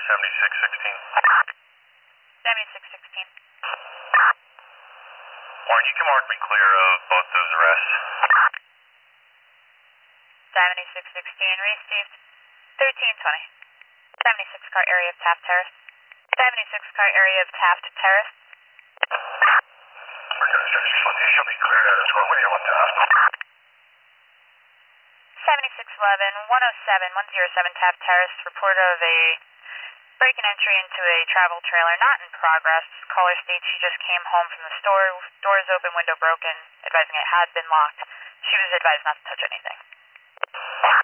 7616. 7616. Warren, you can mark me clear of both those arrests. 7616, received. 1320. 76 car area of Taft Terrace. 76 car area of Taft Terrace. Okay, 7620, she'll be cleared out as well. What do you want to ask? 7611, 107, 107 Taft Terrace, report of a break and entry into a travel trailer not in progress. Caller states she just came home from the store, doors open, window broken, advising it had been locked. She was advised not to touch anything.